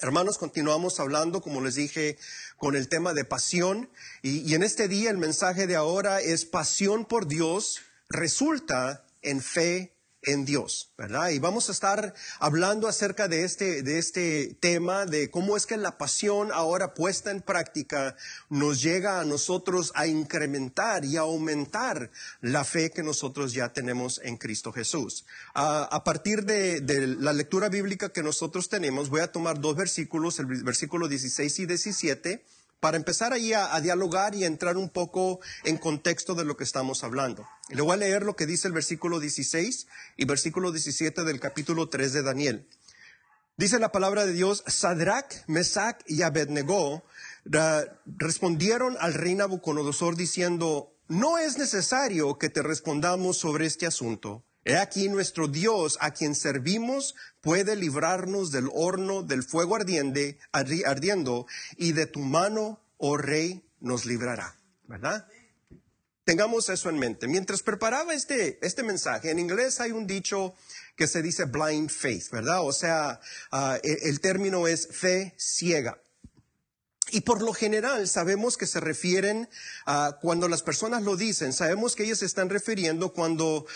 Hermanos, continuamos hablando, como les dije, con el tema de pasión. Y en este día el mensaje de ahora es pasión por Dios resulta en fe en Dios, ¿verdad? Y vamos a estar hablando acerca de este tema, de cómo es que la pasión ahora puesta en práctica nos llega a nosotros a incrementar y a aumentar la fe que nosotros ya tenemos en Cristo Jesús. A partir de la lectura bíblica que nosotros tenemos, voy a tomar dos versículos, el versículo 16 y 17, para empezar ahí a dialogar y a entrar un poco en contexto de lo que estamos hablando. Le voy a leer lo que dice el versículo 16 y versículo 17 del capítulo 3 de Daniel. Dice la palabra de Dios: Sadrach, Mesach y Abednego respondieron al rey Nabucodonosor diciendo: no es necesario que te respondamos sobre este asunto. He aquí nuestro Dios, a quien servimos, puede librarnos del horno del fuego ardiendo, y de tu mano, oh rey, nos librará. ¿Verdad? Tengamos eso en mente. Mientras preparaba este mensaje, en inglés hay un dicho que se dice blind faith, ¿verdad? O sea, el término es fe ciega. Y por lo general sabemos que se refieren a cuando las personas lo dicen, sabemos que ellos se están refiriendo cuando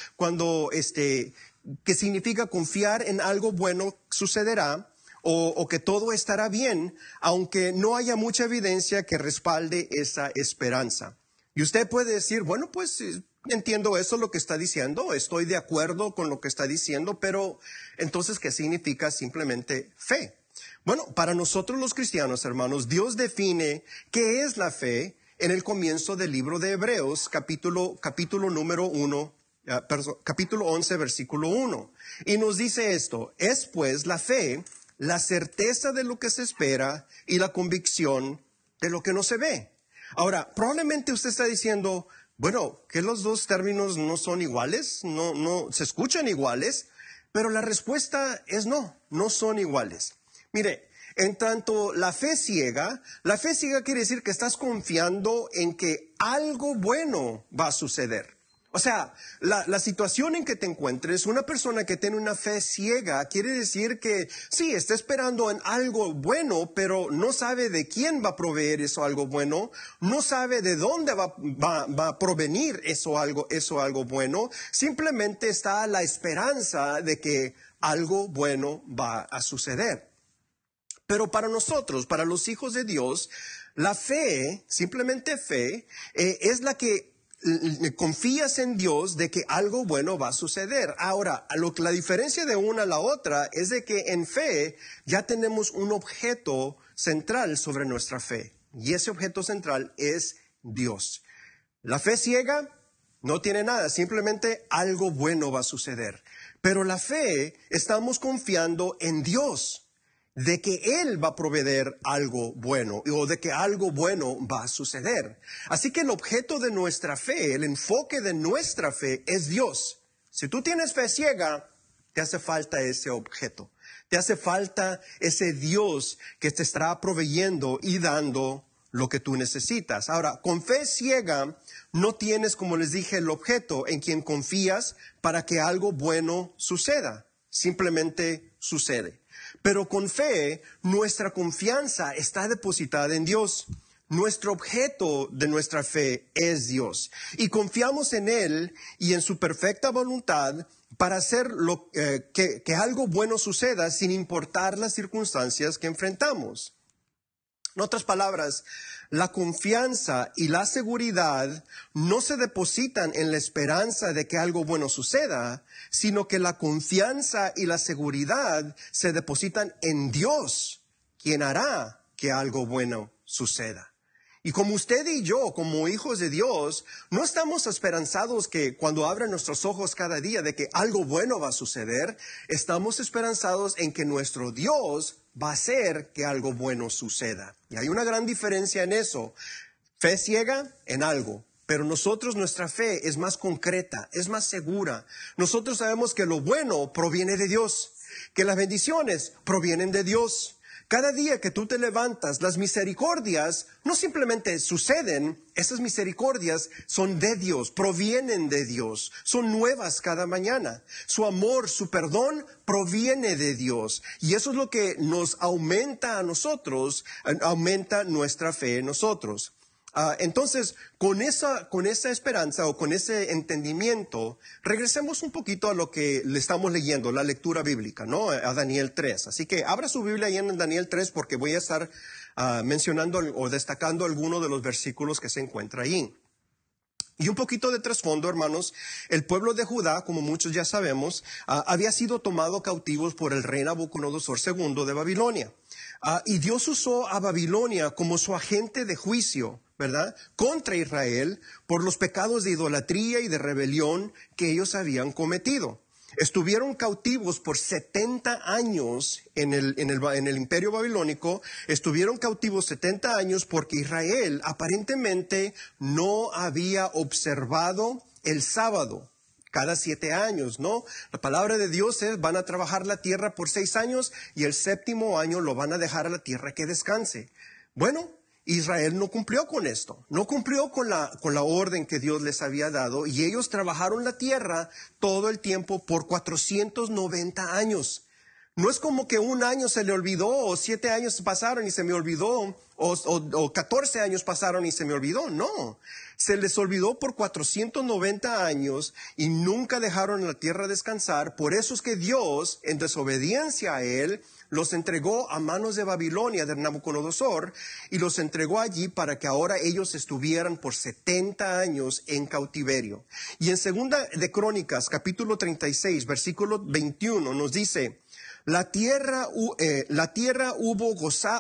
que significa confiar en algo bueno sucederá o que todo estará bien, aunque no haya mucha evidencia que respalde esa esperanza. Y usted puede decir, bueno, pues entiendo eso lo que está diciendo, estoy de acuerdo con lo que está diciendo, pero entonces, ¿qué significa simplemente fe? Bueno, para nosotros los cristianos, hermanos, Dios define qué es la fe en el comienzo del libro de Hebreos, capítulo número 1, capítulo 11, versículo 1. Y nos dice esto: es pues la fe, la certeza de lo que se espera y la convicción de lo que no se ve. Ahora, probablemente usted está diciendo, bueno, que los dos términos no son iguales, no se escuchan iguales, pero la respuesta es no son iguales. Mire, en tanto la fe ciega quiere decir que estás confiando en que algo bueno va a suceder. O sea, la situación en que te encuentres, una persona que tiene una fe ciega quiere decir que sí, está esperando en algo bueno, pero no sabe de quién va a proveer eso algo bueno, no sabe de dónde va a provenir eso algo bueno, simplemente está a la esperanza de que algo bueno va a suceder. Pero para nosotros, para los hijos de Dios, la fe, simplemente fe, es la que confías en Dios de que algo bueno va a suceder. Ahora, la diferencia de una a la otra es de que en fe ya tenemos un objeto central sobre nuestra fe. Y ese objeto central es Dios. La fe ciega no tiene nada, simplemente algo bueno va a suceder. Pero la fe, estamos confiando en Dios, de que Él va a proveer algo bueno o de que algo bueno va a suceder. Así que el objeto de nuestra fe, el enfoque de nuestra fe es Dios. Si tú tienes fe ciega, te hace falta ese objeto. Te hace falta ese Dios que te estará proveyendo y dando lo que tú necesitas. Ahora, con fe ciega no tienes, como les dije, el objeto en quien confías para que algo bueno suceda. Simplemente sucede. Pero con fe, nuestra confianza está depositada en Dios. Nuestro objeto de nuestra fe es Dios. Y confiamos en Él y en su perfecta voluntad para hacer que algo bueno suceda sin importar las circunstancias que enfrentamos. En otras palabras, la confianza y la seguridad no se depositan en la esperanza de que algo bueno suceda, sino que la confianza y la seguridad se depositan en Dios, quien hará que algo bueno suceda. Y como usted y yo, como hijos de Dios, no estamos esperanzados que cuando abran nuestros ojos cada día de que algo bueno va a suceder, estamos esperanzados en que nuestro Dios va a hacer que algo bueno suceda. Y hay una gran diferencia en eso. Fe ciega en algo, pero nuestra fe es más concreta, es más segura. Nosotros sabemos que lo bueno proviene de Dios, que las bendiciones provienen de Dios, Cada día que tú te levantas, las misericordias no simplemente suceden, esas misericordias son de Dios, provienen de Dios, son nuevas cada mañana. Su amor, su perdón proviene de Dios. Y eso es lo que nos aumenta a nosotros, aumenta nuestra fe en nosotros. Entonces, con esa esperanza o con ese entendimiento, regresemos un poquito a lo que le estamos leyendo, la lectura bíblica, ¿no? A Daniel 3. Así que abra su Biblia ahí en Daniel 3 porque voy a estar mencionando o destacando algunos de los versículos que se encuentran ahí. Y un poquito de trasfondo, hermanos, el pueblo de Judá, como muchos ya sabemos, había sido tomado cautivos por el rey Nabucodonosor II de Babilonia. Y Dios usó a Babilonia como su agente de juicio, ¿verdad?, contra Israel por los pecados de idolatría y de rebelión que ellos habían cometido. Estuvieron cautivos por 70 años en el imperio babilónico. Estuvieron cautivos 70 años porque Israel aparentemente no había observado el sábado cada 7 años, ¿no? La palabra de Dios es, van a trabajar la tierra por 6 años y el 7º año lo van a dejar a la tierra que descanse. Bueno, Israel no cumplió con esto, no cumplió con la orden que Dios les había dado y ellos trabajaron la tierra todo el tiempo por 490 años. No es como que un año se le olvidó o 7 años pasaron y se me olvidó o 14 años pasaron y se me olvidó. No, se les olvidó por 490 años y nunca dejaron la tierra descansar. Por eso es que Dios, en desobediencia a Él, los entregó a manos de Babilonia, de Nabucodonosor, y los entregó allí para que ahora ellos estuvieran por 70 años en cautiverio. Y en Segunda de Crónicas, capítulo 36, versículo 21, nos dice, la tierra hubo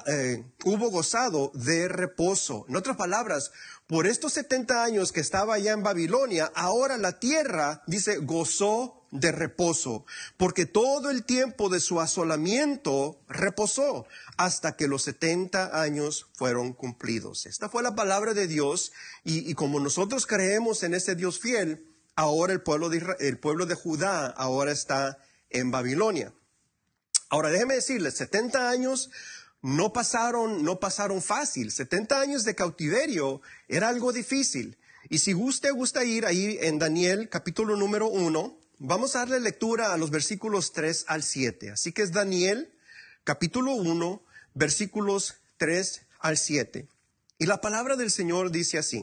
gozado de reposo. En otras palabras, por estos 70 años que estaba allá en Babilonia, ahora la tierra, dice, gozó de reposo, porque todo el tiempo de su asolamiento reposó hasta que los 70 años fueron cumplidos. Esta fue la palabra de Dios y como nosotros creemos en ese Dios fiel, ahora el pueblo de Judá ahora está en Babilonia. Ahora déjeme decirles, 70 años no pasaron fácil. 70 años de cautiverio era algo difícil. Y si usted gusta ir ahí en Daniel, capítulo número 1, vamos a darle lectura a los versículos 3 al 7. Así que es Daniel, capítulo 1, versículos 3 al 7. Y la palabra del Señor dice así.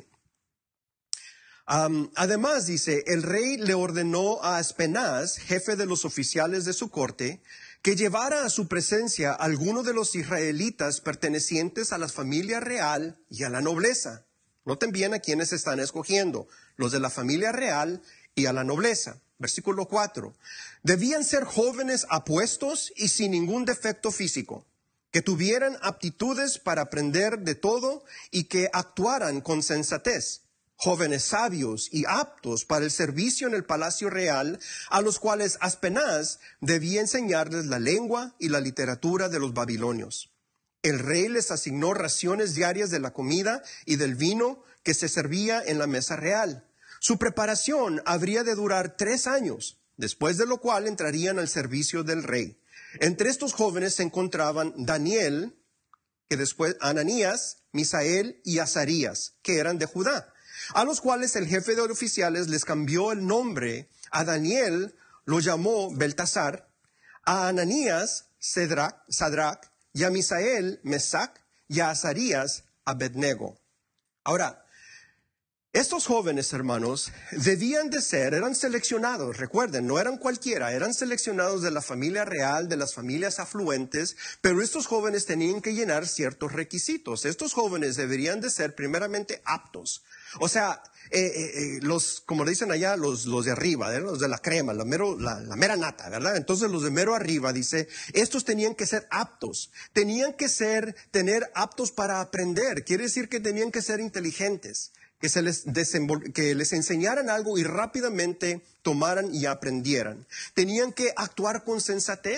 Además dice, el rey le ordenó a Aspenaz, jefe de los oficiales de su corte, que llevara a su presencia a alguno de los israelitas pertenecientes a la familia real y a la nobleza. Noten bien a quienes están escogiendo, los de la familia real y a la nobleza. Versículo 4. Debían ser jóvenes apuestos y sin ningún defecto físico, que tuvieran aptitudes para aprender de todo y que actuaran con sensatez. Jóvenes sabios y aptos para el servicio en el palacio real, a los cuales Aspenaz debía enseñarles la lengua y la literatura de los babilonios. El rey les asignó raciones diarias de la comida y del vino que se servía en la mesa real. Su preparación habría de durar 3 años, después de lo cual entrarían al servicio del rey. Entre estos jóvenes se encontraban Daniel, que después Ananías, Misael y Azarías, que eran de Judá, a los cuales el jefe de oficiales les cambió el nombre. A Daniel lo llamó Beltasar, a Ananías Sadrac, y a Misael Mesac, y a Azarías Abednego. Ahora, estos jóvenes, hermanos, eran seleccionados, recuerden, no eran cualquiera, eran seleccionados de la familia real, de las familias afluentes, pero estos jóvenes tenían que llenar ciertos requisitos. Estos jóvenes deberían de ser primeramente aptos. O sea, como le dicen allá, los de arriba, los de la crema, la mera nata, ¿verdad? Entonces los de mero arriba, dice, estos tenían que ser aptos, tener aptos para aprender, quiere decir que tenían que ser inteligentes, que les enseñaran algo y rápidamente tomaran y aprendieran. Tenían que actuar con sensatez.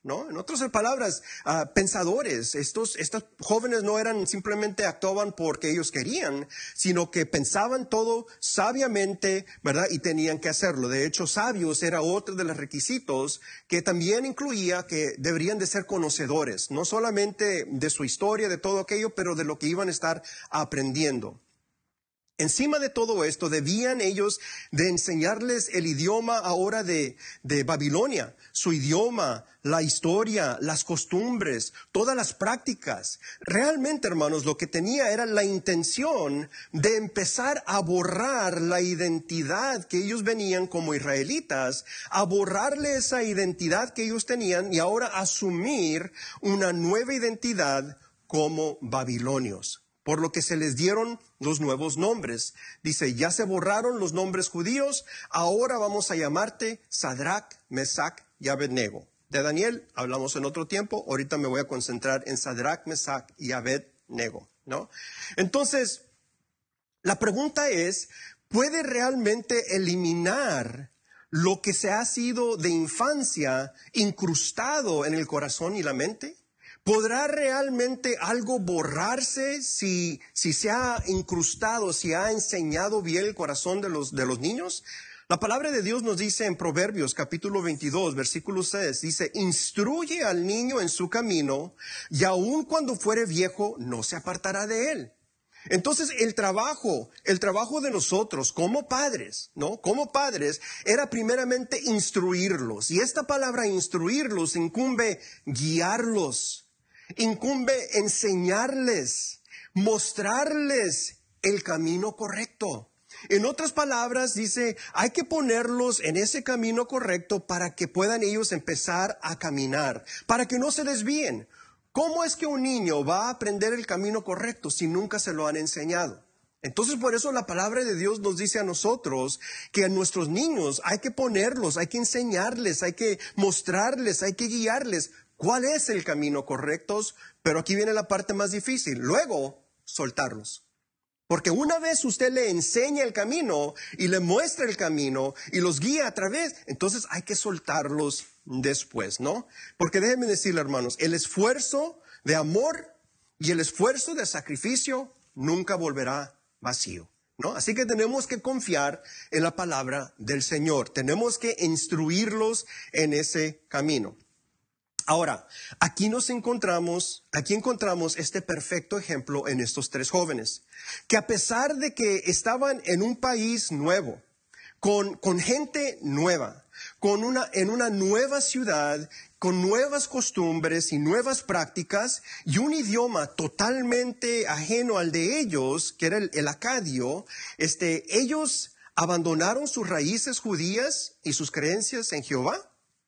¿no? En otras palabras, pensadores. Estos jóvenes no eran simplemente actuaban porque ellos querían, sino que pensaban todo sabiamente, ¿verdad? Y tenían que hacerlo. De hecho, sabios era otro de los requisitos que también incluía que deberían de ser conocedores, no solamente de su historia, de todo aquello, pero de lo que iban a estar aprendiendo. Encima de todo esto, debían ellos de enseñarles el idioma ahora de Babilonia, su idioma, la historia, las costumbres, todas las prácticas. Realmente, hermanos, lo que tenía era la intención de empezar a borrar la identidad que ellos venían como israelitas, a borrarle esa identidad que ellos tenían y ahora asumir una nueva identidad como babilonios. Por lo que se les dieron los nuevos nombres. Dice, ya se borraron los nombres judíos, ahora vamos a llamarte Sadrach, Mesach y Abednego. De Daniel hablamos en otro tiempo, ahorita me voy a concentrar en Sadrach, Mesach y Abednego, ¿no? Entonces, la pregunta es, ¿puede realmente eliminar lo que se ha sido de infancia incrustado en el corazón y la mente? ¿Podrá realmente algo borrarse si se ha incrustado, si ha enseñado bien el corazón de los niños? La palabra de Dios nos dice en Proverbios capítulo 22, versículo 6, dice, instruye al niño en su camino y aun cuando fuere viejo no se apartará de él. Entonces el trabajo de nosotros como padres, ¿no? Como padres era primeramente instruirlos. Y esta palabra instruirlos incumbe guiarlos. Incumbe enseñarles, mostrarles el camino correcto. En otras palabras, dice, hay que ponerlos en ese camino correcto para que puedan ellos empezar a caminar, para que no se desvíen. ¿Cómo es que un niño va a aprender el camino correcto si nunca se lo han enseñado? Entonces, por eso la palabra de Dios nos dice a nosotros que a nuestros niños hay que ponerlos, hay que enseñarles, hay que mostrarles, hay que guiarles. ¿Cuál es el camino correcto? Pero aquí viene la parte más difícil. Luego, soltarlos. Porque una vez usted le enseña el camino y le muestra el camino y los guía a través, entonces hay que soltarlos después, ¿no? Porque déjenme decirle, hermanos, el esfuerzo de amor y el esfuerzo de sacrificio nunca volverá vacío, ¿no? Así que tenemos que confiar en la palabra del Señor. Tenemos que instruirlos en ese camino. Ahora, aquí encontramos este perfecto ejemplo en estos tres jóvenes, que a pesar de que estaban en un país nuevo, con gente nueva, en una nueva ciudad, con nuevas costumbres y nuevas prácticas y un idioma totalmente ajeno al de ellos, que era el acadio, ellos abandonaron sus raíces judías y sus creencias en Jehová.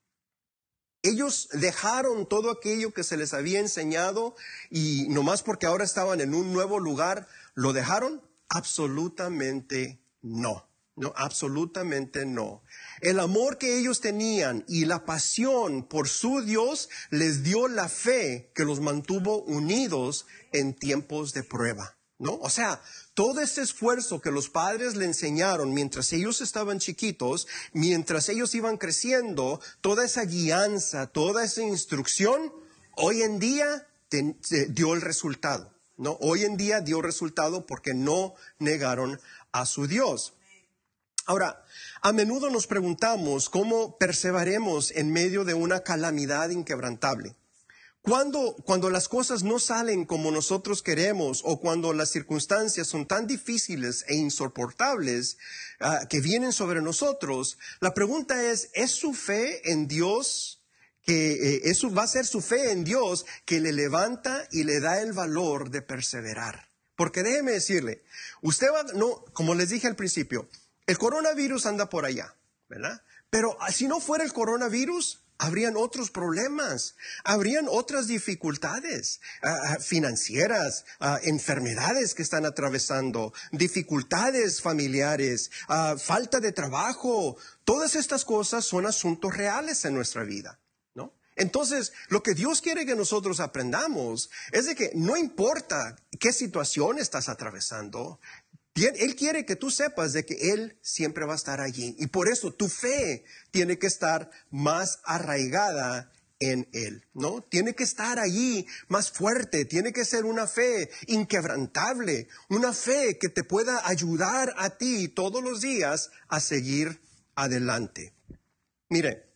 Ellos dejaron todo aquello que se les había enseñado y nomás porque ahora estaban en un nuevo lugar, ¿lo dejaron? Absolutamente no. No, absolutamente no. El amor que ellos tenían y la pasión por su Dios les dio la fe que los mantuvo unidos en tiempos de prueba, ¿no? O sea, todo ese esfuerzo que los padres le enseñaron mientras ellos estaban chiquitos, mientras ellos iban creciendo, toda esa guianza, toda esa instrucción, hoy en día dio el resultado, ¿no? Hoy en día dio resultado porque no negaron a su Dios. Ahora, a menudo nos preguntamos cómo perseveraremos en medio de una calamidad inquebrantable. Cuando las cosas no salen como nosotros queremos o cuando las circunstancias son tan difíciles e insoportables que vienen sobre nosotros, la pregunta ¿es su fe en Dios? Eso va a ser su fe en Dios que le levanta y le da el valor de perseverar. Porque déjeme decirle, como les dije al principio, el coronavirus anda por allá, ¿verdad? Pero si no fuera el coronavirus, habrían otros problemas, habrían otras dificultades financieras, enfermedades que están atravesando, dificultades familiares, falta de trabajo. Todas estas cosas son asuntos reales en nuestra vida, ¿no? Entonces, lo que Dios quiere que nosotros aprendamos es de que no importa qué situación estás atravesando, Él quiere que tú sepas de que Él siempre va a estar allí. Y por eso tu fe tiene que estar más arraigada en Él, ¿no? Tiene que estar allí más fuerte, tiene que ser una fe inquebrantable, una fe que te pueda ayudar a ti todos los días a seguir adelante. Mire,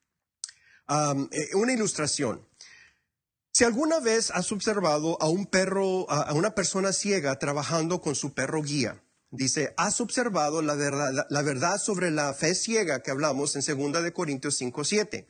una ilustración. Si alguna vez has observado a un perro, a una persona ciega trabajando con su perro guía, dice, has observado la verdad sobre la fe ciega que hablamos en 2 Corintios 5:7.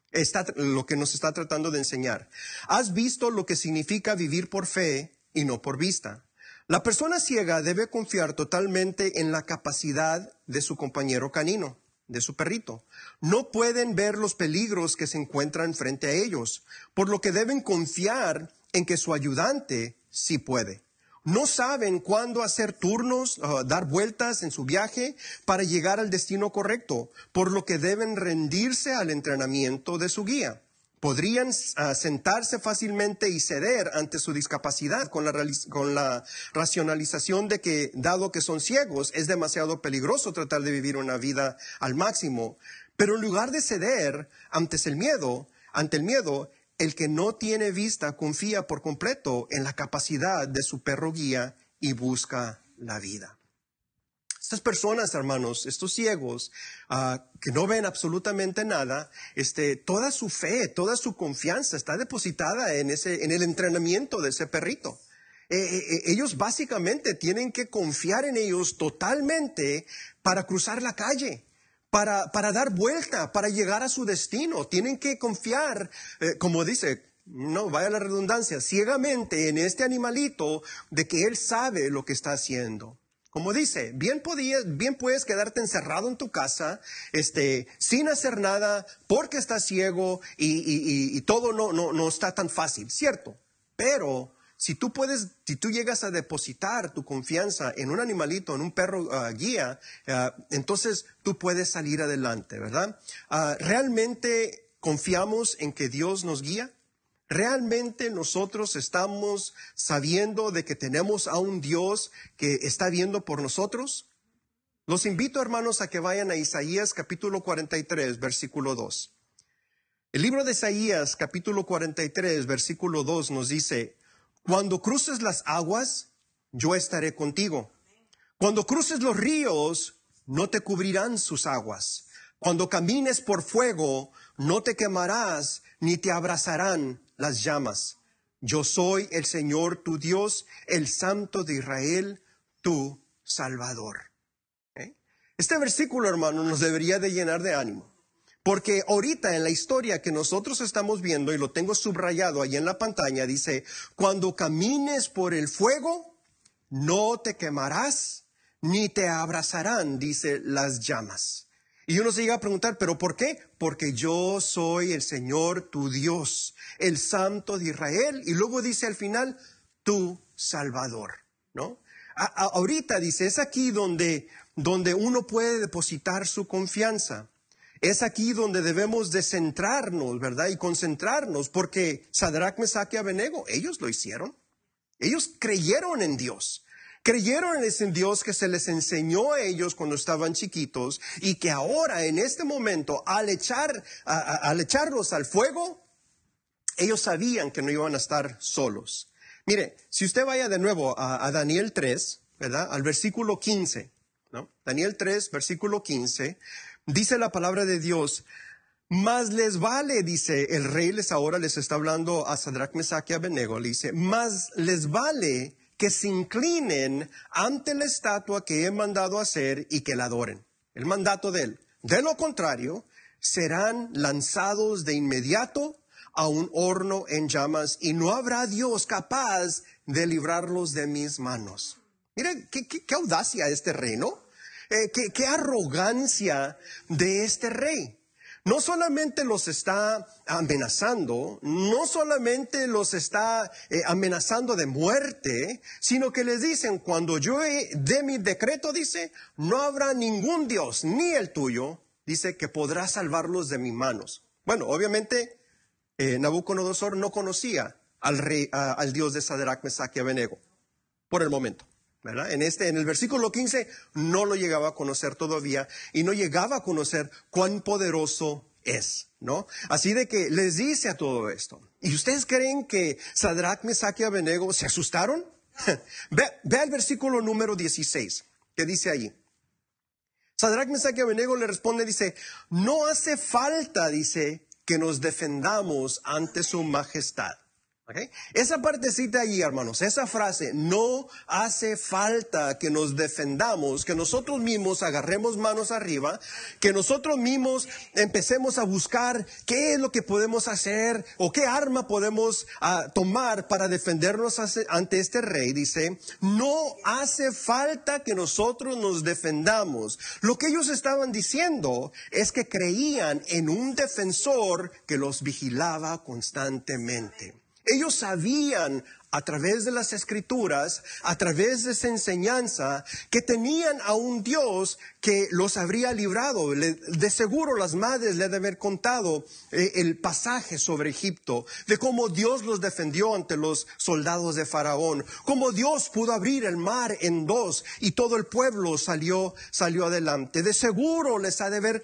Lo que nos está tratando de enseñar. Has visto lo que significa vivir por fe y no por vista. La persona ciega debe confiar totalmente en la capacidad de su compañero canino, de su perrito. No pueden ver los peligros que se encuentran frente a ellos, por lo que deben confiar en que su ayudante sí puede. No saben cuándo hacer turnos, dar vueltas en su viaje para llegar al destino correcto, por lo que deben rendirse al entrenamiento de su guía. Podrían sentarse fácilmente y ceder ante su discapacidad con la racionalización de que, dado que son ciegos, es demasiado peligroso tratar de vivir una vida al máximo. Pero en lugar de ceder ante el miedo, el que no tiene vista confía por completo en la capacidad de su perro guía y busca la vida. Estas personas, hermanos, estos ciegos que no ven absolutamente nada, toda su fe, toda su confianza está depositada en el entrenamiento de ese perrito. Ellos básicamente tienen que confiar en ellos totalmente para cruzar la calle, para dar vuelta, para llegar a su destino. Tienen que confiar, como dice, no vaya la redundancia, ciegamente en este animalito de que él sabe lo que está haciendo. Como dice, bien puedes quedarte encerrado en tu casa, sin hacer nada, porque estás ciego y todo no está tan fácil, ¿cierto? Pero si tú llegas a depositar tu confianza en un animalito, en un perro guía, entonces tú puedes salir adelante, ¿verdad? ¿Realmente confiamos en que Dios nos guía? ¿Realmente nosotros estamos sabiendo de que tenemos a un Dios que está viendo por nosotros? Los invito, hermanos, a que vayan a Isaías capítulo 43, versículo 2. El libro de Isaías capítulo 43, versículo 2 nos dice, cuando cruces las aguas, yo estaré contigo. Cuando cruces los ríos, no te cubrirán sus aguas. Cuando camines por fuego, no te quemarás, ni te abrazarán las llamas. Yo soy el Señor tu Dios, el Santo de Israel, tu Salvador. Este versículo, hermano, nos debería de llenar de ánimo. Porque ahorita en la historia que nosotros estamos viendo, y lo tengo subrayado ahí en la pantalla, dice, cuando camines por el fuego, no te quemarás, ni te abrazarán, dice, las llamas. Y uno se llega a preguntar, ¿pero por qué? Porque yo soy el Señor tu Dios, el Santo de Israel. Y luego dice al final, tu Salvador, ¿no? Ahorita dice, es aquí donde uno puede depositar su confianza. Es aquí donde debemos de centrarnos, ¿verdad? Y concentrarnos, porque Sadrach, Mesach y Abednego, ellos lo hicieron. Ellos creyeron en Dios. Creyeron en ese Dios que se les enseñó a ellos cuando estaban chiquitos y que ahora, en este momento, al echarlos al fuego, ellos sabían que no iban a estar solos. Mire, si usted vaya de nuevo a Daniel 3, ¿verdad? Al versículo 15, ¿no? Daniel 3, versículo 15, dice la palabra de Dios, más les vale, dice el rey, ahora les está hablando a Sadrach, Mesach y Abednego, le dice, más les vale que se inclinen ante la estatua que he mandado hacer y que la adoren. El mandato de él. De lo contrario, serán lanzados de inmediato a un horno en llamas y no habrá Dios capaz de librarlos de mis manos. Mira, qué audacia este rey, ¿no? Qué arrogancia de este rey. No solamente los está amenazando, no solamente los está amenazando de muerte, sino que les dicen, cuando yo dé mi decreto, dice, no habrá ningún Dios, ni el tuyo, dice, que podrá salvarlos de mis manos. Bueno, obviamente, Nabucodonosor no conocía al Dios de Sadrach, Mesach y Abednego, por el momento. ¿Verdad? En el versículo 15 no lo llegaba a conocer todavía y no llegaba a conocer cuán poderoso es, ¿no? Así de que les dice a todo esto. ¿Y ustedes creen que Sadrach, Mesach y Abednego se asustaron? Ve al versículo número 16, que dice ahí. Sadrach, Mesach y Abednego le responde, dice, no hace falta, dice, que nos defendamos ante su majestad. ¿Okay? Esa partecita ahí, hermanos, esa frase, no hace falta que nos defendamos, que nosotros mismos agarremos manos arriba, que nosotros mismos empecemos a buscar qué es lo que podemos hacer o qué arma podemos tomar para defendernos ante este rey. Dice, no hace falta que nosotros nos defendamos. Lo que ellos estaban diciendo es que creían en un defensor que los vigilaba constantemente. Ellos sabían a través de las Escrituras, a través de esa enseñanza, que tenían a un Dios que los habría librado. De seguro las madres le han de haber contado el pasaje sobre Egipto, de cómo Dios los defendió ante los soldados de Faraón, cómo Dios pudo abrir el mar en dos y todo el pueblo salió adelante. De seguro les ha de haber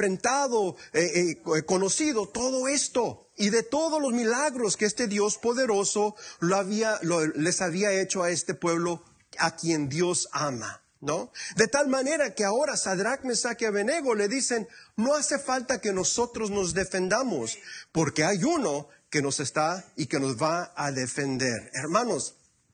conocido todo esto. Y de todos los milagros que este Dios poderoso les había hecho a este pueblo a quien Dios ama, ¿no? De tal manera que ahora Sadrach, Mesach y Abednego le dicen, no hace falta que nosotros nos defendamos, porque hay uno que nos está y que nos va a defender. Hermanos,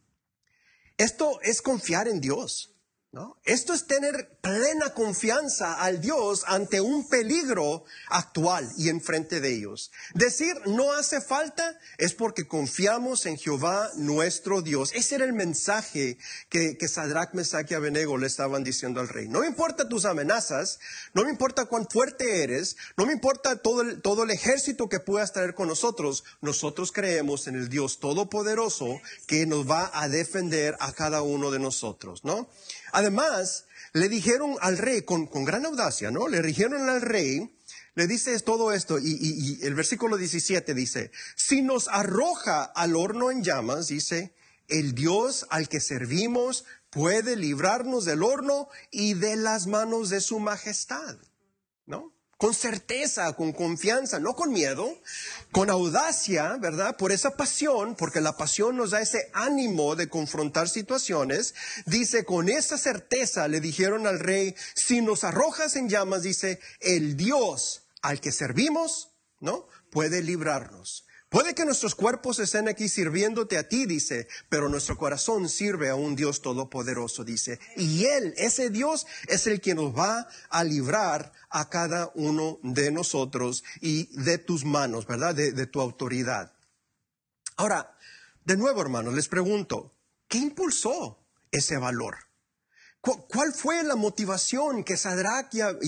esto es confiar en Dios, ¿no? Esto es tener plena confianza al Dios ante un peligro actual y enfrente de ellos. Decir no hace falta es porque confiamos en Jehová nuestro Dios. Ese era el mensaje que Sadrach, Mesach y Abednego le estaban diciendo al rey. No me importa tus amenazas, no me importa cuán fuerte eres, no me importa todo el ejército que puedas traer con nosotros. Nosotros creemos en el Dios todopoderoso que nos va a defender a cada uno de nosotros, ¿no? Además, le dijeron al rey con gran audacia, ¿no? Le dijeron al rey, le dice todo esto y el versículo 17 dice, si nos arroja al horno en llamas, dice, el Dios al que servimos puede librarnos del horno y de las manos de su majestad, ¿no? Con certeza, con confianza, no con miedo, con audacia, ¿verdad? Por esa pasión, porque la pasión nos da ese ánimo de confrontar situaciones. Dice, con esa certeza le dijeron al rey, si nos arrojas en llamas, dice, el Dios al que servimos, ¿no? Puede librarnos. Puede que nuestros cuerpos estén aquí sirviéndote a ti, dice, pero nuestro corazón sirve a un Dios todopoderoso, dice. Y Él, ese Dios, es el que nos va a librar a cada uno de nosotros y de tus manos, ¿verdad? De tu autoridad. Ahora, de nuevo, hermanos, les pregunto, ¿qué impulsó ese valor? ¿Cuál fue la motivación que Sadrach,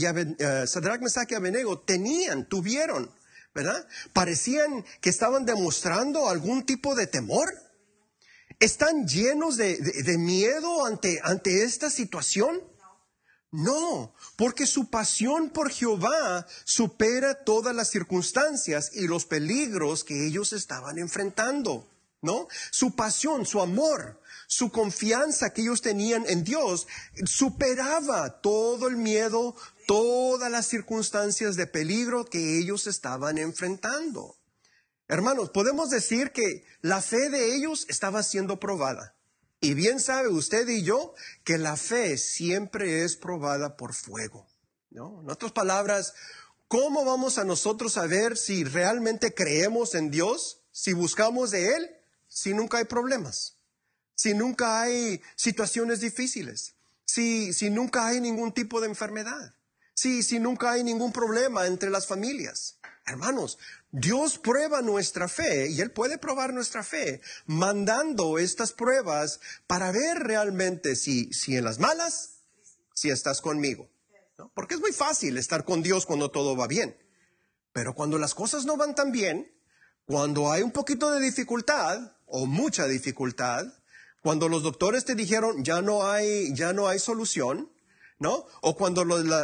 Mesach y Abednego tuvieron? ¿Verdad? Parecían que estaban demostrando algún tipo de temor. ¿Están llenos de miedo ante esta situación? No, porque su pasión por Jehová supera todas las circunstancias y los peligros que ellos estaban enfrentando, ¿no? Su pasión, su amor, su confianza que ellos tenían en Dios superaba todo el miedo, todas las circunstancias de peligro que ellos estaban enfrentando. Hermanos, podemos decir que la fe de ellos estaba siendo probada. Y bien sabe usted y yo que la fe siempre es probada por fuego, ¿no? En otras palabras, ¿cómo vamos a nosotros saber si realmente creemos en Dios, si buscamos de Él, si nunca hay problemas, si nunca hay situaciones difíciles, si nunca hay ningún tipo de enfermedad? Si nunca hay ningún problema entre las familias. Hermanos, Dios prueba nuestra fe y Él puede probar nuestra fe mandando estas pruebas para ver realmente si en las malas, si estás conmigo, ¿no? Porque es muy fácil estar con Dios cuando todo va bien. Pero cuando las cosas no van tan bien, cuando hay un poquito de dificultad o mucha dificultad, cuando los doctores te dijeron ya no hay solución, ¿no? O cuando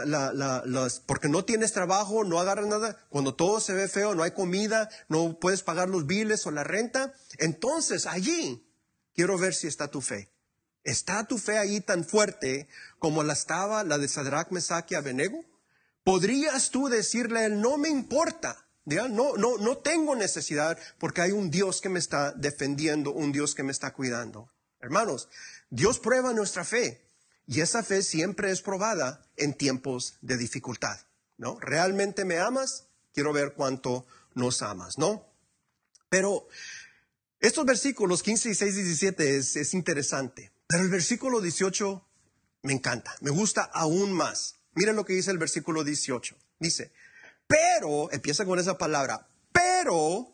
porque no tienes trabajo, no agarras nada, cuando todo se ve feo, no hay comida, no puedes pagar los biles o la renta, entonces allí quiero ver si está tu fe. ¿Está tu fe ahí tan fuerte como la de Sadrach, Mesach y Abednego? ¿Podrías tú decirle a él, no me importa? ¿Ya? No tengo necesidad porque hay un Dios que me está defendiendo, un Dios que me está cuidando. Hermanos, Dios prueba nuestra fe y esa fe siempre es probada en tiempos de dificultad, ¿no? ¿Realmente me amas? Quiero ver cuánto nos amas, ¿no? Pero estos versículos 15, 16 y 17 es interesante. Pero el versículo 18 me encanta, me gusta aún más. Miren lo que dice el versículo 18. Dice, pero, empieza con esa palabra, pero,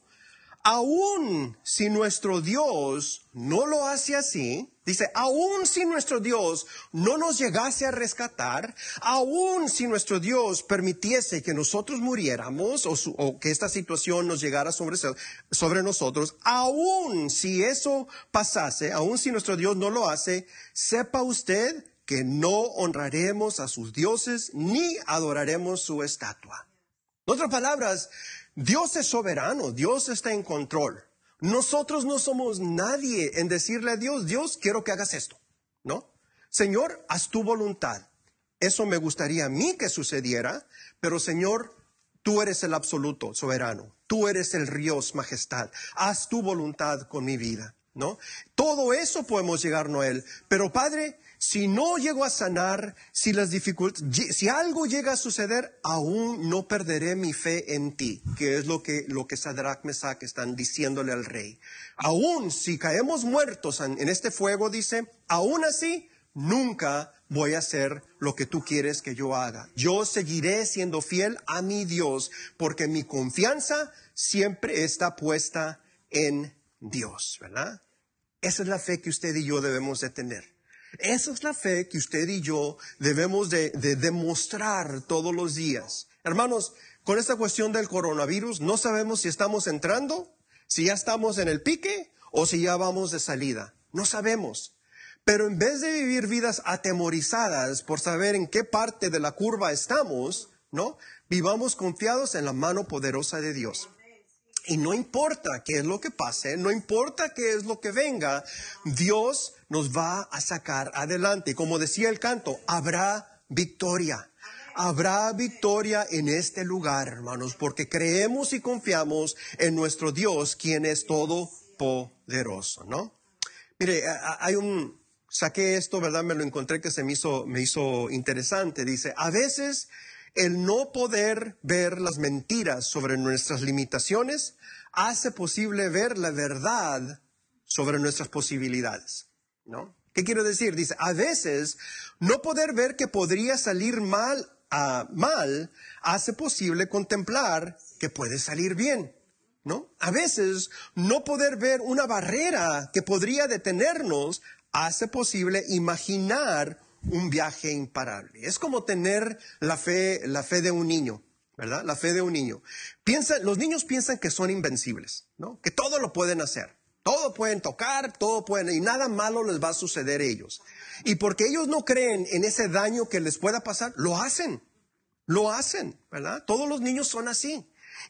aún si nuestro Dios no lo hace así, dice, aún si nuestro Dios no nos llegase a rescatar, aún si nuestro Dios permitiese que nosotros muriéramos o que esta situación nos llegara sobre nosotros, aún si eso pasase, aún si nuestro Dios no lo hace, sepa usted que no honraremos a sus dioses ni adoraremos su estatua. En otras palabras, Dios es soberano, Dios está en control. Nosotros no somos nadie en decirle a Dios, Dios, quiero que hagas esto, ¿no? Señor, haz tu voluntad. Eso me gustaría a mí que sucediera, pero Señor, tú eres el absoluto soberano. Tú eres el Dios majestad. Haz tu voluntad con mi vida, ¿no? Todo eso podemos llegarnos a Él. Pero Padre, si no llego a sanar, si algo llega a suceder, aún no perderé mi fe en ti, que es lo que Sadrach, Mesach están diciéndole al rey. Aún si caemos muertos en este fuego, dice, aún así, nunca voy a hacer lo que tú quieres que yo haga. Yo seguiré siendo fiel a mi Dios, porque mi confianza siempre está puesta en Dios, ¿verdad? Esa es la fe que usted y yo debemos de tener. Esa es la fe que usted y yo debemos de demostrar todos los días. Hermanos, con esta cuestión del coronavirus, no sabemos si estamos entrando, si ya estamos en el pique o si ya vamos de salida. No sabemos. Pero en vez de vivir vidas atemorizadas por saber en qué parte de la curva estamos, ¿no? Vivamos confiados en la mano poderosa de Dios. Y no importa qué es lo que pase, no importa qué es lo que venga, Dios nos va a sacar adelante. Como decía el canto, habrá victoria. Habrá victoria en este lugar, hermanos, porque creemos y confiamos en nuestro Dios, quien es todopoderoso, ¿no? Mire, saqué esto, ¿verdad? Me lo encontré que me hizo interesante. Dice, a veces el no poder ver las mentiras sobre nuestras limitaciones hace posible ver la verdad sobre nuestras posibilidades, ¿no? ¿Qué quiero decir? Dice, a veces no poder ver que podría salir mal hace posible contemplar que puede salir bien, ¿no? A veces no poder ver una barrera que podría detenernos hace posible imaginar un viaje imparable. Es como tener la fe de un niño, ¿verdad? La fe de un niño. Los niños piensan que son invencibles, ¿no? Que todo lo pueden hacer. Todo pueden tocar, y nada malo les va a suceder a ellos. Y porque ellos no creen en ese daño que les pueda pasar, lo hacen, ¿verdad? Todos los niños son así.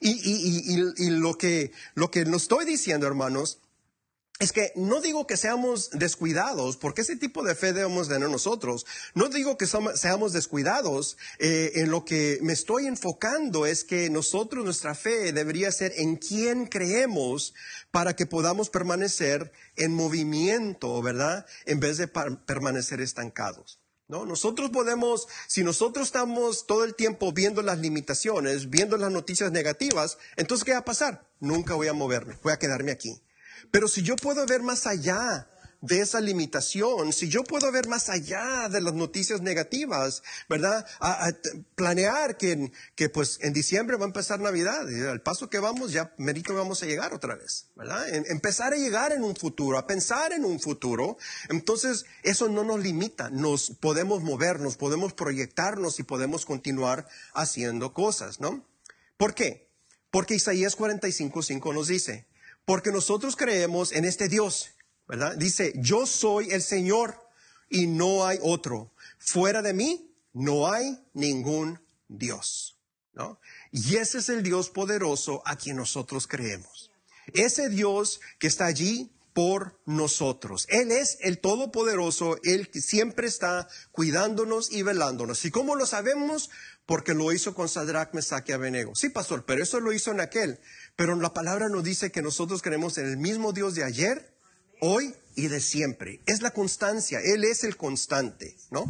Y lo que nos estoy diciendo, hermanos, es que no digo que seamos descuidados, porque ese tipo de fe debemos tener nosotros. No digo que seamos descuidados. En lo que me estoy enfocando es que nuestra fe debería ser en quién creemos para que podamos permanecer en movimiento, ¿verdad? En vez de permanecer estancados, ¿no? Si nosotros estamos todo el tiempo viendo las limitaciones, viendo las noticias negativas, entonces ¿qué va a pasar? Nunca voy a moverme, voy a quedarme aquí. Pero si yo puedo ver más allá de esa limitación, si yo puedo ver más allá de las noticias negativas, ¿verdad? Planear que pues en diciembre va a empezar Navidad, y al paso que vamos ya merito vamos a llegar otra vez, ¿verdad? Empezar a llegar en un futuro, a pensar en un futuro, entonces eso no nos limita, nos podemos movernos, podemos proyectarnos y podemos continuar haciendo cosas, ¿no? ¿Por qué? Porque Isaías 45:5 nos dice, porque nosotros creemos en este Dios, ¿verdad? Dice, yo soy el Señor y no hay otro. Fuera de mí no hay ningún Dios, ¿no? Y ese es el Dios poderoso a quien nosotros creemos. Ese Dios que está allí por nosotros. Él es el Todopoderoso, Él que siempre está cuidándonos y velándonos. ¿Y cómo lo sabemos? Porque lo hizo con Sadrach, Mesach y Abednego. Sí, pastor, pero eso lo hizo en aquel. Pero la palabra nos dice que nosotros creemos en el mismo Dios de ayer, hoy y de siempre. Es la constancia, Él es el constante, ¿no?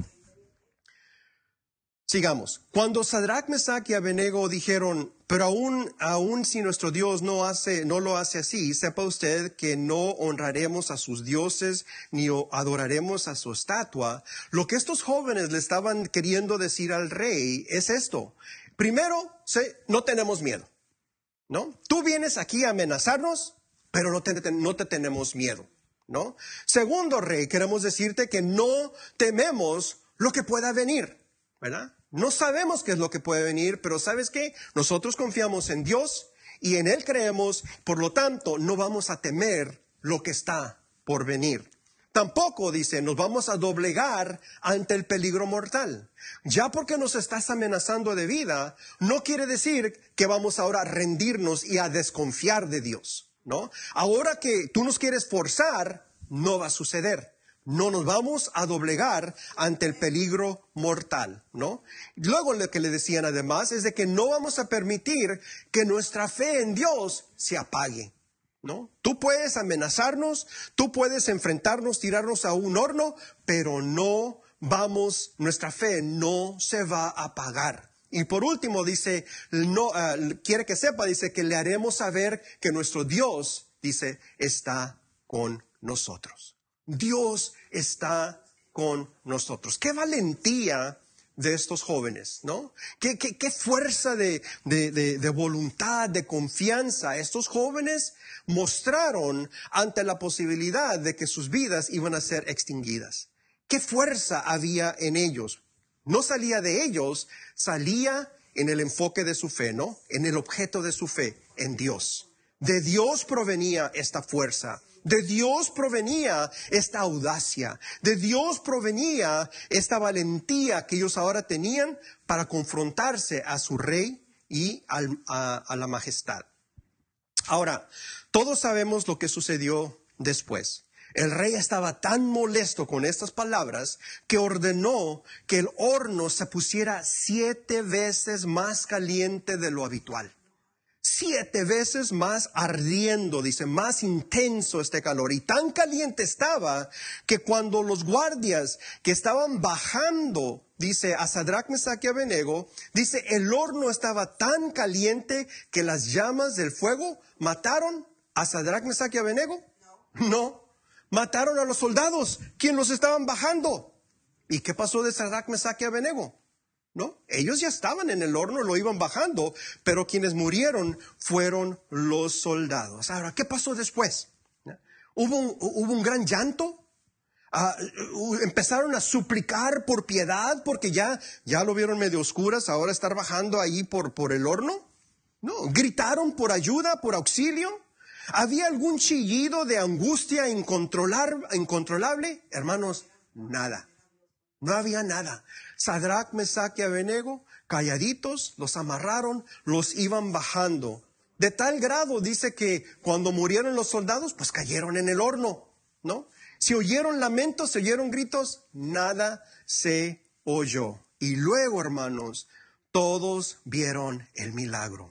Sigamos. Cuando Sadrach, Mesach y Abednego dijeron, pero aún si nuestro Dios no lo hace así, sepa usted que no honraremos a sus dioses ni adoraremos a su estatua. Lo que estos jóvenes le estaban queriendo decir al rey es esto. Primero, no tenemos miedo, ¿no? Tú vienes aquí a amenazarnos, pero no te tenemos miedo, ¿no? Segundo, rey, queremos decirte que no tememos lo que pueda venir, ¿verdad? No sabemos qué es lo que puede venir, pero ¿sabes qué? Nosotros confiamos en Dios y en Él creemos, por lo tanto, no vamos a temer lo que está por venir. Tampoco, dice, nos vamos a doblegar ante el peligro mortal. Ya porque nos estás amenazando de vida, no quiere decir que vamos ahora a rendirnos y a desconfiar de Dios, ¿no? Ahora que tú nos quieres forzar, no va a suceder. No nos vamos a doblegar ante el peligro mortal, ¿no? Luego lo que le decían además es de que no vamos a permitir que nuestra fe en Dios se apague, ¿no? Tú puedes amenazarnos, tú puedes enfrentarnos, tirarnos a un horno, pero nuestra fe no se va a apagar. Y por último dice, quiere que sepa, dice que le haremos saber que nuestro Dios, dice, está con nosotros. Dios está con nosotros. Qué valentía de estos jóvenes, ¿no? Qué fuerza de voluntad, de confianza. Estos jóvenes mostraron ante la posibilidad de que sus vidas iban a ser extinguidas. Qué fuerza había en ellos. No salía de ellos, salía en el enfoque de su fe, ¿no? En el objeto de su fe, en Dios. De Dios provenía esta fuerza. De Dios provenía esta audacia, de Dios provenía esta valentía que ellos ahora tenían para confrontarse a su rey y a la majestad. Ahora, todos sabemos lo que sucedió después. El rey estaba tan molesto con estas palabras que ordenó que el horno se pusiera 7 veces más caliente de lo habitual. 7 veces más ardiendo, dice, más intenso este calor. Y tan caliente estaba que cuando los guardias que estaban bajando, dice, a Sadrach, Mesach y Abednego, dice, el horno estaba tan caliente que las llamas del fuego mataron a Sadrach, Mesach y Abednego. No, mataron a los soldados, quienes los estaban bajando. ¿Y qué pasó de Sadrach, Mesach y Abednego? ¿No? Ellos ya estaban en el horno, lo iban bajando, pero quienes murieron fueron los soldados. Ahora, ¿qué pasó después? ¿Hubo un gran llanto? Empezaron a suplicar por piedad porque ya lo vieron medio oscuras, ahora estar bajando ahí por el horno. No, gritaron por ayuda, por auxilio. ¿Había algún chillido de angustia incontrolable? Hermanos, nada. No había nada. Sadrach, Mesach y Abednego, calladitos, los amarraron, los iban bajando. De tal grado, dice que cuando murieron los soldados, pues cayeron en el horno, ¿no? Se oyeron lamentos, se oyeron gritos, nada se oyó. Y luego, hermanos, todos vieron el milagro.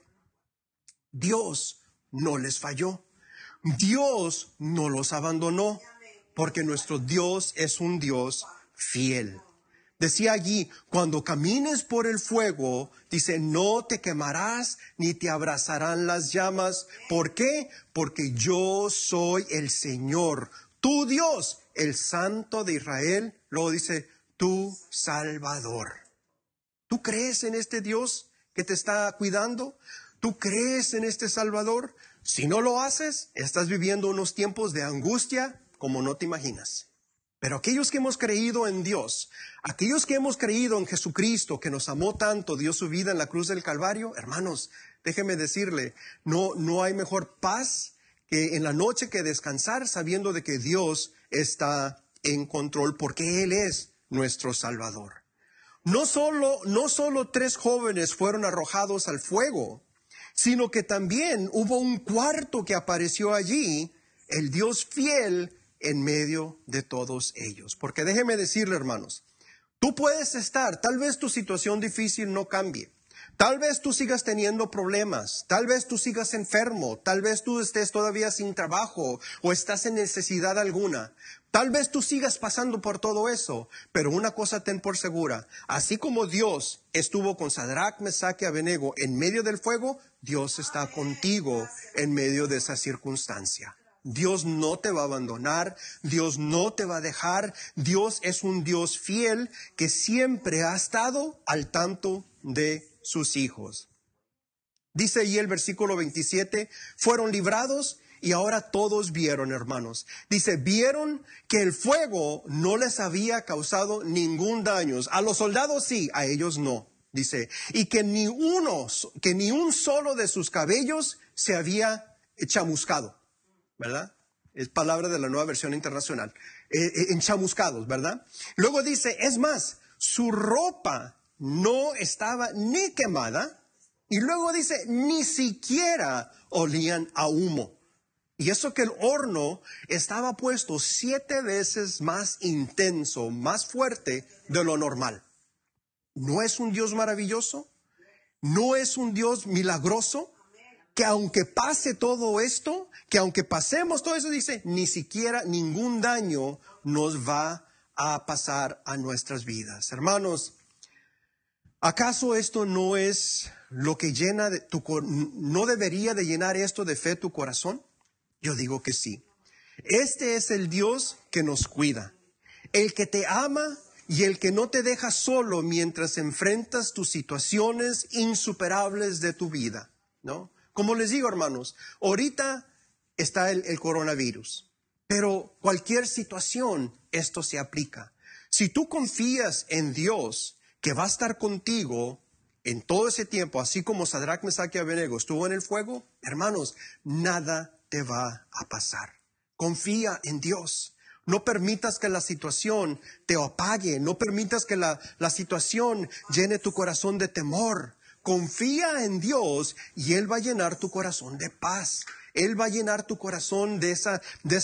Dios no les falló. Dios no los abandonó, porque nuestro Dios es un Dios fiel. Decía allí, cuando camines por el fuego, dice, no te quemarás ni te abrazarán las llamas. ¿Por qué? Porque yo soy el Señor, tu Dios, el Santo de Israel. Luego dice, tu Salvador. ¿Tú crees en este Dios que te está cuidando? ¿Tú crees en este Salvador? Si no lo haces, estás viviendo unos tiempos de angustia como no te imaginas. Pero aquellos que hemos creído en Dios, aquellos que hemos creído en Jesucristo, que nos amó tanto, dio su vida en la cruz del Calvario, hermanos, déjeme decirle, no hay mejor paz que en la noche que descansar sabiendo de que Dios está en control, porque Él es nuestro Salvador. No solo 3 jóvenes fueron arrojados al fuego, sino que también hubo un cuarto que apareció allí el Dios fiel en medio de todos ellos. Porque déjeme decirle, hermanos, tú puedes estar, tal vez tu situación difícil no cambie. Tal vez tú sigas teniendo problemas, tal vez tú sigas enfermo, tal vez tú estés todavía sin trabajo o estás en necesidad alguna. Tal vez tú sigas pasando por todo eso, pero una cosa ten por segura, así como Dios estuvo con Sadrach, Mesach y Abednego en medio del fuego, Dios está contigo en medio de esa circunstancia. Dios no te va a abandonar, Dios no te va a dejar, Dios es un Dios fiel que siempre ha estado al tanto de sus hijos. Dice ahí el versículo 27, fueron librados y ahora todos vieron, hermanos. Dice, vieron que el fuego no les había causado ningún daño. A los soldados sí, a ellos no. Dice, y que ni un solo de sus cabellos se había chamuscado, ¿verdad? Es palabra de la Nueva Versión Internacional. Enchamuscados, ¿verdad? Luego dice, es más, su ropa no estaba ni quemada, y luego dice, ni siquiera olían a humo. Y eso que el horno estaba puesto 7 veces más intenso, más fuerte de lo normal. ¿No es un Dios maravilloso? ¿No es un Dios milagroso? Que aunque pase todo esto, que aunque pasemos todo eso, dice, ni siquiera ningún daño nos va a pasar a nuestras vidas. Hermanos, ¿acaso esto no es lo que llena no debería de llenar esto de fe tu corazón? Yo digo que sí. Este es el Dios que nos cuida, el que te ama y el que no te deja solo mientras enfrentas tus situaciones insuperables de tu vida, ¿no? Como les digo, hermanos, ahorita está el coronavirus, pero cualquier situación esto se aplica. Si tú confías en Dios, que va a estar contigo en todo ese tiempo, así como Sadrach, Mesach y Abednego estuvo en el fuego, hermanos, nada te va a pasar. Confía en Dios. No permitas que la situación te apague. No permitas que la situación llene tu corazón de temor. Confía en Dios y Él va a llenar tu corazón de paz. Él va a llenar tu corazón de esa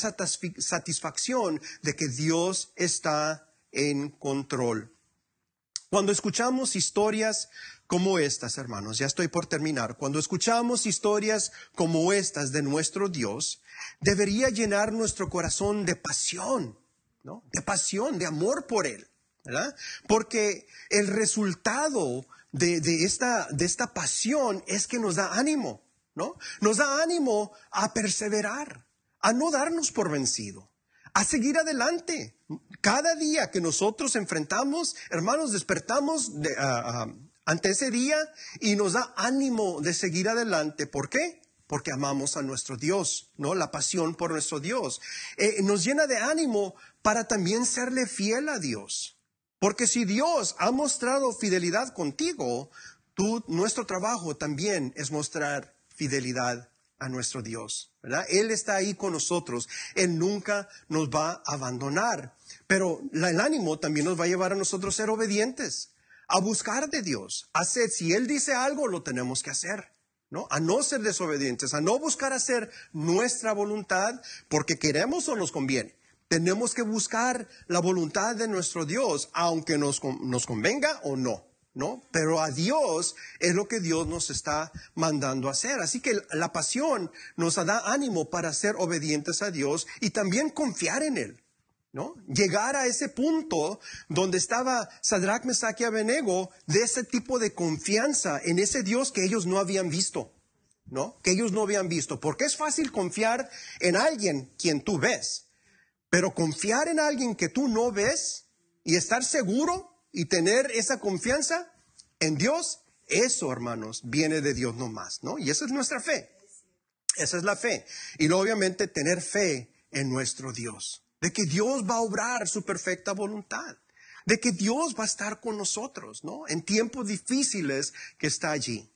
satisfacción de que Dios está en control. Cuando escuchamos historias como estas, hermanos, ya estoy por terminar. Cuando escuchamos historias como estas de nuestro Dios, debería llenar nuestro corazón de pasión, ¿no? De pasión, de amor por Él, ¿verdad? Porque el resultado de esta pasión es que nos da ánimo, ¿no? Nos da ánimo a perseverar, a no darnos por vencido, a seguir adelante. Cada día que nosotros enfrentamos, hermanos, despertamos ante ese día y nos da ánimo de seguir adelante. ¿Por qué? Porque amamos a nuestro Dios, ¿no? La pasión por nuestro Dios. Nos llena de ánimo para también serle fiel a Dios. Porque si Dios ha mostrado fidelidad contigo, nuestro trabajo también es mostrar fidelidad a nuestro Dios, ¿verdad? Él está ahí con nosotros. Él nunca nos va a abandonar. Pero el ánimo también nos va a llevar a nosotros a ser obedientes, a buscar de Dios. Si Él dice algo, lo tenemos que hacer, ¿no? A no ser desobedientes, a no buscar hacer nuestra voluntad porque queremos o nos conviene. Tenemos que buscar la voluntad de nuestro Dios, aunque nos convenga o no, ¿no? Pero a Dios es lo que Dios nos está mandando a hacer. Así que la pasión nos da ánimo para ser obedientes a Dios y también confiar en Él, ¿no? Llegar a ese punto donde estaba Sadrach, Mesach y Abednego, de ese tipo de confianza en ese Dios que ellos no habían visto, ¿no? Que ellos no habían visto. Porque es fácil confiar en alguien quien tú ves, pero confiar en alguien que tú no ves y estar seguro y tener esa confianza en Dios, eso, hermanos, viene de Dios nomás, ¿no? Y esa es nuestra fe. Esa es la fe. Y luego, obviamente, tener fe en nuestro Dios. De que Dios va a obrar su perfecta voluntad. De que Dios va a estar con nosotros, ¿no? En tiempos difíciles que está allí.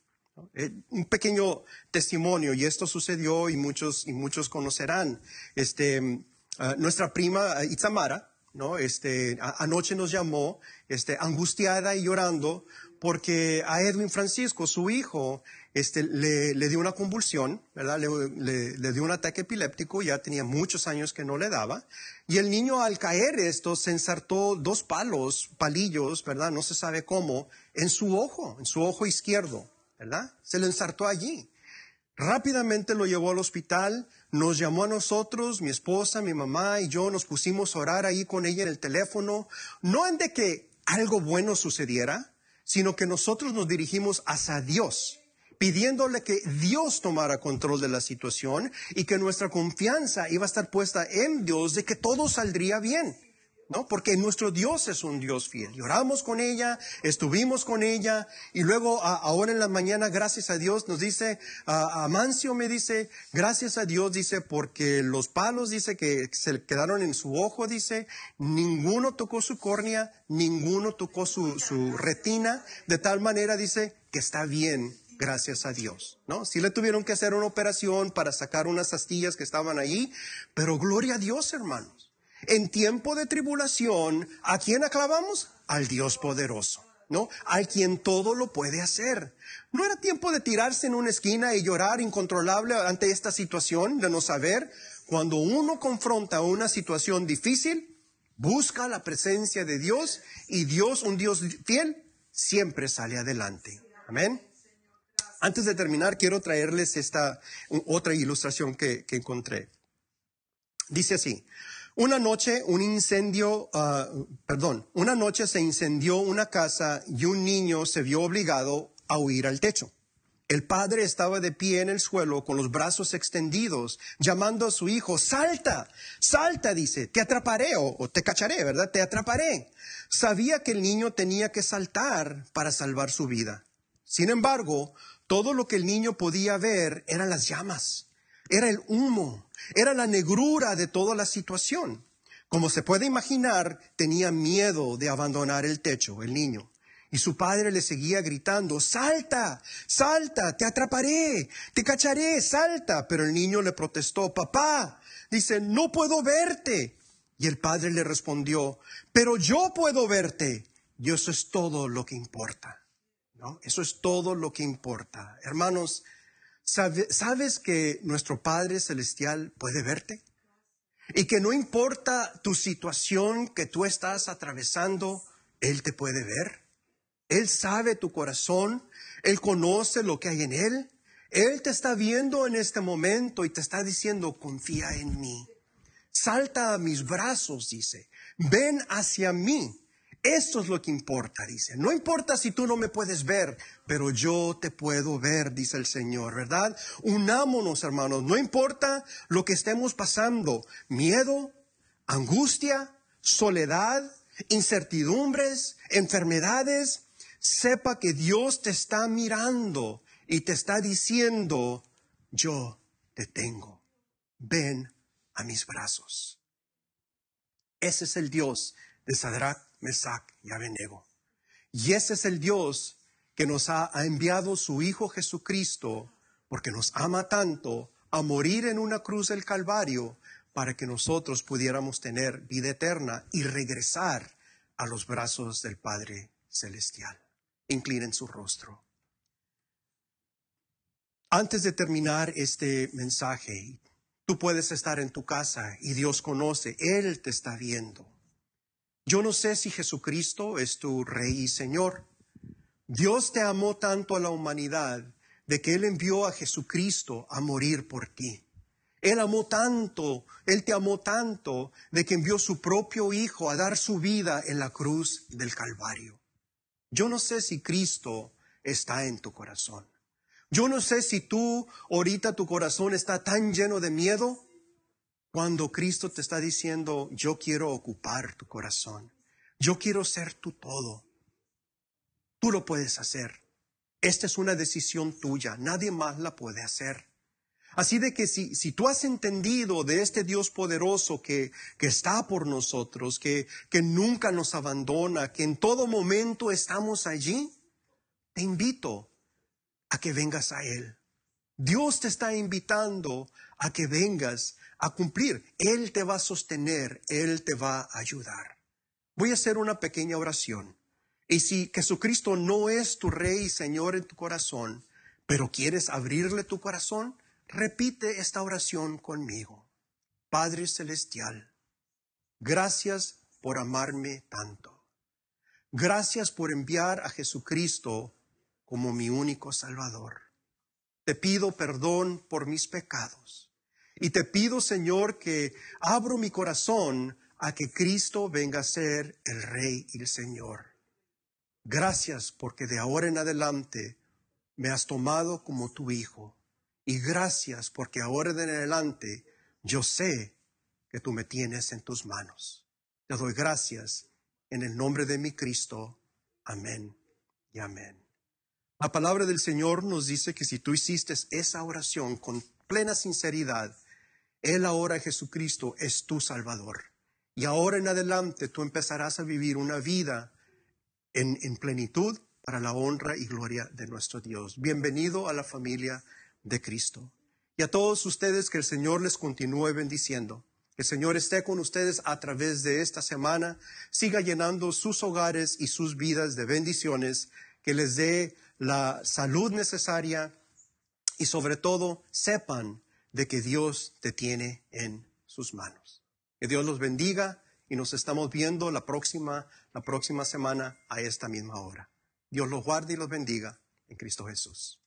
Un pequeño testimonio, y esto sucedió y muchos conocerán. Nuestra prima Itzamara, ¿no? Anoche nos llamó, angustiada y llorando, porque a Edwin Francisco, su hijo, le dio una convulsión, ¿verdad? Le dio un ataque epiléptico, ya tenía muchos años que no le daba, y el niño al caer se ensartó 2 palillos, ¿verdad? No se sabe cómo, en su ojo izquierdo, ¿verdad? Se lo ensartó allí. Rápidamente lo llevó al hospital, nos llamó a nosotros, mi esposa, mi mamá y yo, nos pusimos a orar ahí con ella en el teléfono, no en de que algo bueno sucediera, sino que nosotros nos dirigimos hacia Dios, pidiéndole que Dios tomara control de la situación y que nuestra confianza iba a estar puesta en Dios de que todo saldría bien. ¿No? Porque nuestro Dios es un Dios fiel. Y oramos con ella, estuvimos con ella, y luego ahora en la mañana, gracias a Dios, nos dice, Amancio me dice, gracias a Dios, dice, porque los palos, dice, que se quedaron en su ojo, dice, ninguno tocó su córnea, ninguno tocó su retina, de tal manera, dice, que está bien. Gracias a Dios, ¿no? Sí le tuvieron que hacer una operación para sacar unas astillas que estaban allí, pero gloria a Dios, hermanos. En tiempo de tribulación, ¿a quién aclamamos? Al Dios poderoso, ¿no? Al quien todo lo puede hacer. ¿No era tiempo de tirarse en una esquina y llorar incontrolable ante esta situación de no saber? Cuando uno confronta una situación difícil, busca la presencia de Dios y Dios, un Dios fiel, siempre sale adelante. Amén. Antes de terminar, quiero traerles esta otra ilustración que encontré. Dice así. Una noche se incendió una casa y un niño se vio obligado a huir al techo. El padre estaba de pie en el suelo con los brazos extendidos, llamando a su hijo, salta, salta, dice, te atraparé o te cacharé, ¿verdad? Te atraparé. Sabía que el niño tenía que saltar para salvar su vida. Sin embargo, todo lo que el niño podía ver eran las llamas, era el humo, era la negrura de toda la situación. Como se puede imaginar, tenía miedo de abandonar el techo, el niño. Y su padre le seguía gritando, salta, salta, te atraparé, te cacharé, salta. Pero el niño le protestó, papá, dice, no puedo verte. Y el padre le respondió, pero yo puedo verte. Y eso es todo lo que importa, ¿no? Eso es todo lo que importa. Hermanos, ¿sabes que nuestro Padre Celestial puede verte? Y que no importa tu situación que tú estás atravesando, Él te puede ver. Él sabe tu corazón, Él conoce lo que hay en Él. Él te está viendo en este momento y te está diciendo, confía en mí. Salta a mis brazos, dice. Ven hacia mí. Esto es lo que importa, dice. No importa si tú no me puedes ver, pero yo te puedo ver, dice el Señor, ¿verdad? Unámonos, hermanos. No importa lo que estemos pasando. Miedo, angustia, soledad, incertidumbres, enfermedades. Sepa que Dios te está mirando y te está diciendo, yo te tengo. Ven a mis brazos. Ese es el Dios de Sadrach, Mesach y Abednego. Y ese es el Dios que nos ha enviado su Hijo Jesucristo, porque nos ama tanto, a morir en una cruz del Calvario, para que nosotros pudiéramos tener vida eterna y regresar a los brazos del Padre Celestial. Inclinen su rostro. Antes de terminar este mensaje, tú puedes estar en tu casa y Dios conoce, Él te está viendo. Yo no sé si Jesucristo es tu Rey y Señor. Dios te amó tanto a la humanidad de que Él envió a Jesucristo a morir por ti. Él amó tanto, Él te amó tanto de que envió su propio Hijo a dar su vida en la cruz del Calvario. Yo no sé si Cristo está en tu corazón. Yo no sé si tú ahorita tu corazón está tan lleno de miedo cuando Cristo te está diciendo, yo quiero ocupar tu corazón. Yo quiero ser tu todo. Tú lo puedes hacer. Esta es una decisión tuya. Nadie más la puede hacer. Así de que si tú has entendido de este Dios poderoso que está por nosotros, que nunca nos abandona, que en todo momento estamos allí, te invito a que vengas a Él. Dios te está invitando a que vengas a cumplir. Él te va a sostener, Él te va a ayudar. Voy a hacer una pequeña oración. Y si Jesucristo no es tu Rey y Señor en tu corazón, pero quieres abrirle tu corazón, repite esta oración conmigo. Padre Celestial, gracias por amarme tanto. Gracias por enviar a Jesucristo como mi único Salvador. Te pido perdón por mis pecados. Y te pido, Señor, que abro mi corazón a que Cristo venga a ser el Rey y el Señor. Gracias porque de ahora en adelante me has tomado como tu Hijo. Y gracias porque ahora en adelante yo sé que tú me tienes en tus manos. Te doy gracias en el nombre de mi Cristo. Amén y amén. La palabra del Señor nos dice que si tú hiciste esa oración con plena sinceridad, Él ahora, Jesucristo, es tu Salvador. Y ahora en adelante tú empezarás a vivir una vida en plenitud para la honra y gloria de nuestro Dios. Bienvenido a la familia de Cristo. Y a todos ustedes que el Señor les continúe bendiciendo. Que el Señor esté con ustedes a través de esta semana. Siga llenando sus hogares y sus vidas de bendiciones. Que les dé la salud necesaria. Y sobre todo, sepan de que Dios te tiene en sus manos. Que Dios los bendiga y nos estamos viendo la próxima semana a esta misma hora. Dios los guarde y los bendiga en Cristo Jesús.